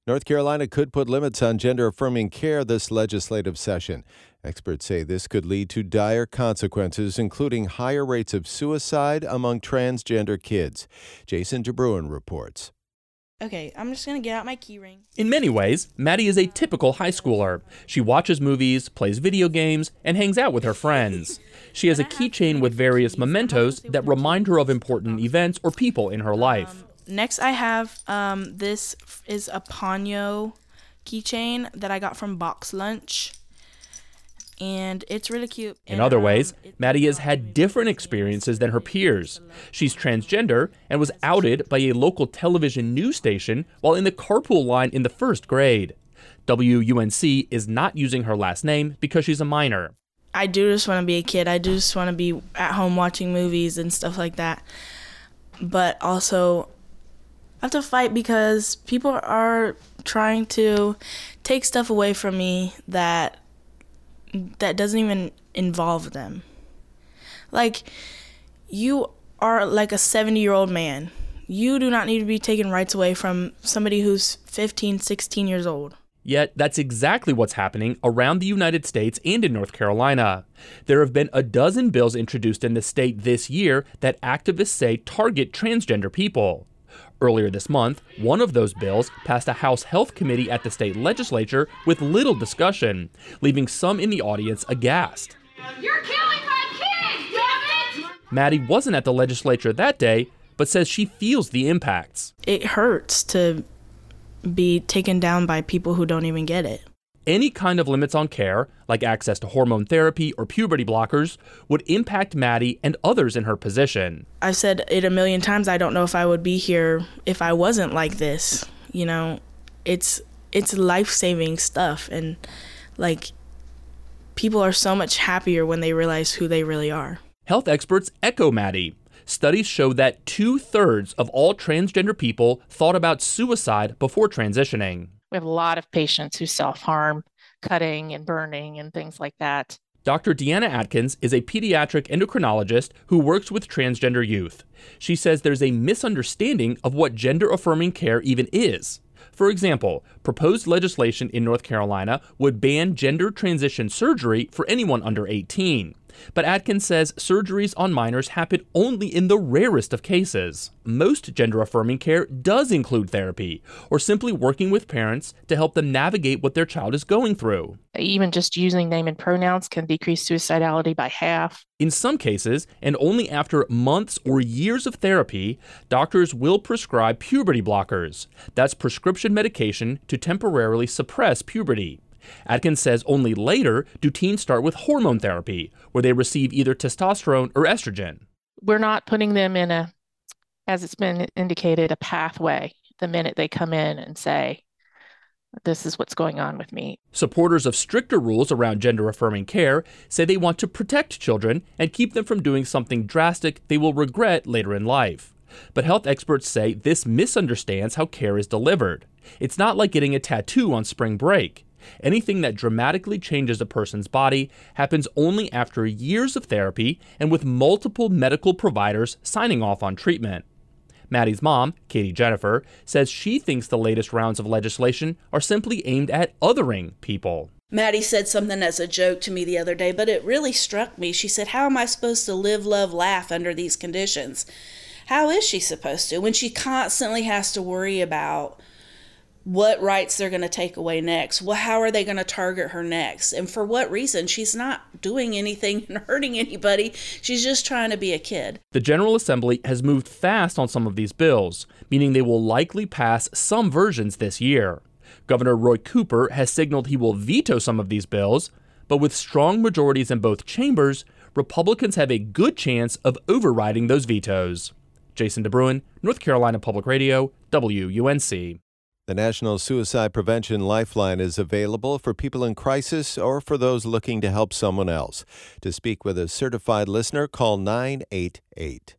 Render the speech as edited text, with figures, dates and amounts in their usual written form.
North Carolina could put limits on gender-affirming care this legislative session. Experts say this could lead to dire consequences, including higher rates of suicide among transgender kids. Jason DeBruin reports. Okay, I'm just going to get out my key ring. In many ways, Maddie is a typical high schooler. She watches movies, plays video games, and hangs out with her friends. She has a keychain with various mementos that remind her of important events or people in her life. Next, I have this is a Ponyo keychain that I got from Box Lunch, and it's really cute. In other ways, Maddie has had different experiences than her peers. She's transgender and was outed by a local television news station while in the carpool line in the first grade. WUNC is not using her last name because she's a minor. I do just want to be a kid. I do just want to be at home watching movies and stuff like that. But also, I have to fight because people are trying to take stuff away from me that doesn't even involve them. Like, you are like a 70-year-old man. You do not need to be taking rights away from somebody who's 15, 16 years old. Yet, that's exactly what's happening around the United States and in North Carolina. There have been a dozen bills introduced in the state this year that activists say target transgender people. Earlier this month, one of those bills passed a House Health Committee at the state legislature with little discussion, leaving some in the audience aghast. You're killing my kids, damn it! Maddie wasn't at the legislature that day, but says she feels the impacts. It hurts to be taken down by people who don't even get it. Any kind of limits on care, like access to hormone therapy or puberty blockers, would impact Maddie and others in her position. I've said it a million times, I don't know if I would be here if I wasn't like this. You know, it's life-saving stuff, and like, people are so much happier when they realize who they really are. Health experts echo Maddie. Studies show that 2/3 of all transgender people thought about suicide before transitioning. We have a lot of patients who self-harm, cutting and burning and things like that. Dr. Deanna Atkins is a pediatric endocrinologist who works with transgender youth. She says there's a misunderstanding of what gender-affirming care even is. For example, proposed legislation in North Carolina would ban gender transition surgery for anyone under 18. But Atkins says surgeries on minors happen only in the rarest of cases. Most gender-affirming care does include therapy, or simply working with parents to help them navigate what their child is going through. Even just using name and pronouns can decrease suicidality by half. In some cases, and only after months or years of therapy, doctors will prescribe puberty blockers. That's prescription medication to temporarily suppress puberty. Atkins says only later do teens start with hormone therapy, where they receive either testosterone or estrogen. We're not putting them in as it's been indicated, a pathway the minute they come in and say, this is what's going on with me. Supporters of stricter rules around gender-affirming care say they want to protect children and keep them from doing something drastic they will regret later in life. But health experts say this misunderstands how care is delivered. It's not like getting a tattoo on spring break. Anything that dramatically changes a person's body happens only after years of therapy and with multiple medical providers signing off on treatment. Maddie's mom, Katie Jennifer, says she thinks the latest rounds of legislation are simply aimed at othering people. Maddie said something as a joke to me the other day, but it really struck me. She said, how am I supposed to live, love, laugh under these conditions? How is she supposed to when she constantly has to worry about what rights they're going to take away next? Well, how are they going to target her next? And for what reason? She's not doing anything and hurting anybody. She's just trying to be a kid. The General Assembly has moved fast on some of these bills, meaning they will likely pass some versions this year. Governor Roy Cooper has signaled he will veto some of these bills, but with strong majorities in both chambers, Republicans have a good chance of overriding those vetoes. Jason DeBruin, North Carolina Public Radio, WUNC. The National Suicide Prevention Lifeline is available for people in crisis or for those looking to help someone else. To speak with a certified listener, call 988.